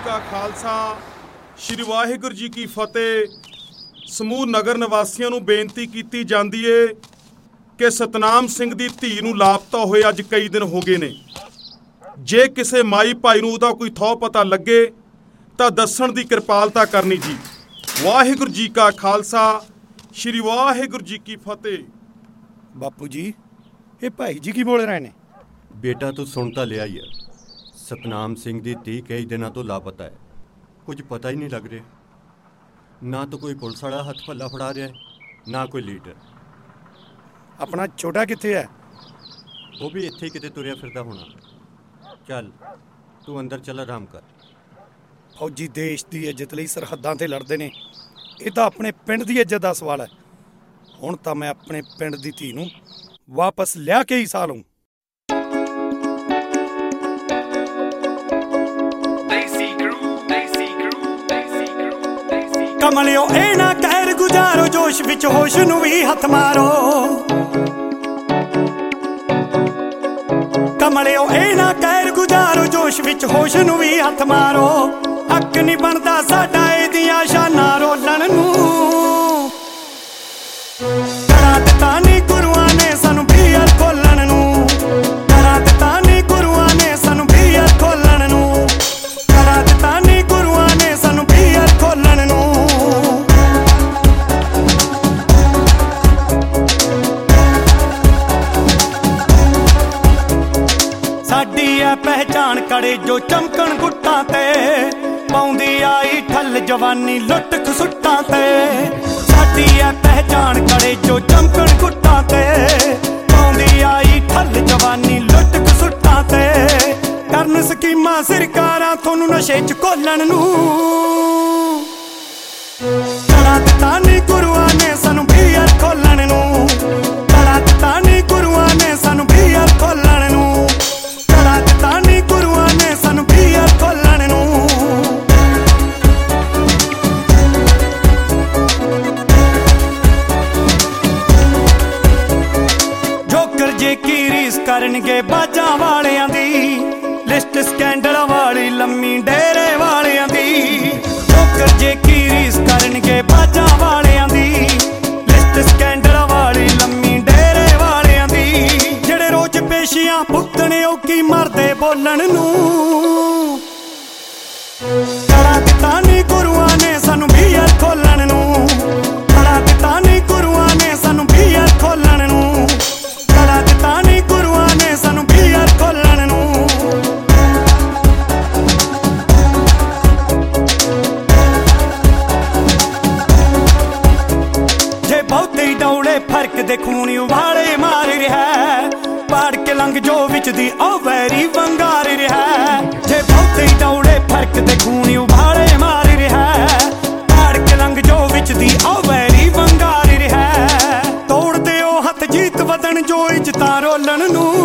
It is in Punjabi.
ਕਾ ਖਾਲਸਾ ਸ਼੍ਰੀ ਵਾਹਿਗੁਰੂ ਜੀ ਕੀ ਫਤਿਹ। ਸਮੂਹ ਨਗਰ ਨਿਵਾਸੀਆਂ ਨੂੰ ਬੇਨਤੀ ਕੀਤੀ ਜਾਂਦੀ ਏ ਕਿ ਸਤਨਾਮ ਸਿੰਘ ਦੀ ਧੀ ਨੂੰ ਲਾਪਤਾ ਹੋਏ ਅੱਜ ਕਈ ਦਿਨ ਹੋ ਗਏ ਨੇ। ਜੇ ਕਿਸੇ ਮਾਈ ਭਾਈ ਨੂੰ ਉਹਦਾ ਕੋਈ ਥਹੁ ਪਤਾ ਲੱਗੇ ਤਾਂ ਦੱਸਣ ਦੀ ਕਿਰਪਾਲਤਾ ਕਰਨੀ ਜੀ। ਵਾਹਿਗੁਰੂ ਜੀ ਕਾ ਖਾਲਸਾ ਸ਼੍ਰੀ ਵਾਹਿਗੁਰੂ ਜੀ ਕੀ ਫਤਿਹ। ਬਾਪੂ ਜੀ, ਇਹ ਭਾਈ ਜੀ ਕੀ ਬੋਲ ਰਹੇ ਨੇ? ਬੇਟਾ ਤੂੰ ਸੁਣ ਤਾਂ ਲਿਆ ਹੀ ਹੈ, ਸਤਨਾਮ ਸਿੰਘ ਦੀ ਧੀ ਕਈ ਦਿਨਾਂ ਤੋਂ ਲਾਪਤਾ ਹੈ। ਕੁਝ ਪਤਾ ਹੀ ਨਹੀਂ ਲੱਗ ਰਿਹਾ, ਨਾ ਤਾਂ ਕੋਈ ਪੁਲਿਸ ਵਾਲਾ ਹੱਥ ਪੱਲਾ ਫੜਾ ਰਿਹਾ ਨਾ ਕੋਈ ਲੀਡਰ। ਆਪਣਾ ਛੋਟਾ ਕਿੱਥੇ ਹੈ? ਉਹ ਵੀ ਇੱਥੇ ਹੀ ਕਿਤੇ ਤੁਰਿਆ ਫਿਰਦਾ ਹੋਣਾ। ਚੱਲ ਤੂੰ ਅੰਦਰ ਚੱਲ, ਆਰਾਮ ਕਰ। ਫੌਜੀ ਦੇਸ਼ ਦੀ ਇੱਜ਼ਤ ਲਈ ਸਰਹੱਦਾਂ ਤੇ ਲੜਦੇ ਨੇ, ਇਹ ਤਾਂ ਆਪਣੇ ਪਿੰਡ ਦੀ ਇੱਜ਼ਤ ਦਾ ਸਵਾਲ ਹੈ। ਹੁਣ ਤਾਂ ਮੈਂ ਆਪਣੇ ਪਿੰਡ ਦੀ ਧੀ ਨੂੰ ਵਾਪਸ ਲਿਆ ਕੇ ਹੀ ਸਾਲੂੰ। ਕਮਲਿਓ ਇਹ ਨਾ ਕਹਿਰ ਗੁਜ਼ਾਰੋ, ਜੋਸ਼ ਵਿੱਚ ਹੋਸ਼ ਨੂੰ ਵੀ ਹੱਥ ਮਾਰੋ। ਕਮਲਿਓ ਇਹ ਨਾ ਕਹਿਰ ਗੁਜ਼ਾਰੋ, ਜੋਸ਼ ਵਿੱਚ ਹੋਸ਼ ਨੂੰ ਵੀ ਹੱਥ ਮਾਰੋ। ਹੱਕ ਨਹੀਂ ਬਣਦਾ ਸਾਡਾ ਇਹਦੀਆਂ ਸ਼ਾਨਾਂ ਰੋਲਣ ਨੂੰ। ਕਰਾ ਦਿੱਤਾ ਨੀ ਗੁਰੂਆਂ ਨੇ ਸਾਨੂੰ ਬੀਅਰ ਖੋਲਣ ਨੂੰ। ਕਰਾ ਦਿੱਤਾ ਨੀ ਗੁਰੂਆਂ ਨੇ ਸਾਨੂੰ ਬੀਅਰ ਖੋਲਣ ਨੂੰ। ਕਰਾ ਦਿੱਤਾ ਨੀ ਗੁਰੂਆਂ ਨੇ ਸਾਨੂੰ ਬੀਅਰ ਖੋਲਣ ਨੂੰ। ਸਾਡੀ ਐ ਪਹਿਚਾਣ ਕੜੇ ਜੋ ਚਮਕਣ ਗੁੱਟਾਂ ਤੇ, ਪਾਉਂਦੀ ਆਈ ਠੱਲ ਜਵਾਨੀ ਲੁੱਟ ਖਸੁੱਟਾਂ ਤੇ। ਸਾਡੀ ਐ ਪਹਿਚਾਣ ਕੜੇ ਜੋ ਚਮਕਣ ਗੁੱਟਾਂ ਤੇ, ਪਾਉਂਦੀ ਆਈ ਠੱਲ ਜਵਾਨੀ ਲੁੱਟ ਖਸੁੱਟਾਂ ਤੇ। ਕਰਨ ਸਕੀਮਾਂ ਸਰਕਾਰਾਂ ਤੁਹਾਨੂੰ ਨਸ਼ੇ ਚ ਘੋਲਣ ਨੂੰ। ਕਰਾ ਦਿੱਤਾ ਨੀ ਗੁਰੂਆਂ ਨੇ ਸਾਨੂੰ ਬੀਅਰ ਖੋਲਣ ਨੂੰ। ਕਰਾ ਦਿੱਤਾ ਨੀ ਗੁਰੂਆਂ ਨੇ ਸਾਨੂੰ ਬੀਅਰ ਖੋਲਣ ਨੂੰ। ਕਰਾ ਦਿੱਤਾ ਨੀ ਗੁਰੂਆਂ ਨੇ ਸਾਨੂੰ ਬੀਅਰ ਖੋਲਣ ਨੂੰ। ਜੋਕਰ ਜੇ ਕੀ ਰੀਸ ਕਰਨਗੇ ਬਾਜਾਂ ਵਾਲਿਆਂ ਦੀ, ਲਿਸਟ ਸਕੈਂਡਲ ਵਾਲੀ ਲੰਮੀ ਡੇਰੇ ਵਾਲਿਆਂ ਦੀ। ਜੋਕਰ ਜੇ ਕੀ ਰੀਸ ਕਰਨਗੇ ਬਾਜਾਂ ਵਾਲਿਆਂ ਦੀ, ਲਿਸਟ ਸਕੈਂਡਲ ਵਾਲੀ ਲੰਮੀ ਡੇਰੇ ਵਾਲਿਆਂ ਦੀ। ਜਿਹੜੇ ਰੋਜ਼ ਪੇਸ਼ੀਆਂ ਭੁਗਤਣੇ ਉਹ ਕੀ ਮਰਦੇ ਬੋਲਣ ਨੂੰ। ਕਰਾ ਦਿੱਤਾ ਨੀ ਗੁਰੂਆਂ ਨੇ ਸਾਨੂੰ ਬੀਅਰ ਖੋਲਣ ਨੂੰ। ਕਰਾ ਦਿੱਤਾ ਨੀ ਗੁਰੂਆਂ ਨੇ ਸਾਨੂੰ ਬੀਅਰ ਖੋਲਣ ਨੂੰ। ਕਰਾ ਦਿੱਤਾ ਨੀ ਗੁਰੂਆਂ ਨੇ ਸਾਨੂੰ ਬੀਅਰ ਖੋਲਣ ਨੂੰ। ਜੇ ਬਹੁਤੇ ਡੌਲੇ ਫਰਕ ਦੇ ਖੂਨ ਉਬਾਲੇ ਮਾਰ ਰਿਹਾ, ਪਾੜ ਕੇ ਲੰਘ ਜੋ ਵਿੱਚ ਦੀ ਉਹ ਵੈਰੀ ਵੰਗਾਰ ਰਿਹਾ। ਜੇ ਬਹੁਤੇ ਡੌਲੇ ਫਰਕ ਦੇ ਖੂਨ ਉਬਾਲੇ ਮਾਰ ਰਿਹਾ, ਪਾੜ ਕੇ ਲੰਘ ਜੋ ਵਿੱਚ ਦੀ ਉਹ ਵੈਰੀ ਵੰਗਾਰ ਰਿਹਾ। ਤੋੜਦੇ ਉਹ ਹੱਥ ਜੀਤ ਵਦਨ ਜੋ ਇੱਜ਼ਤਾਂ ਰੋਲਣ ਨੂੰ।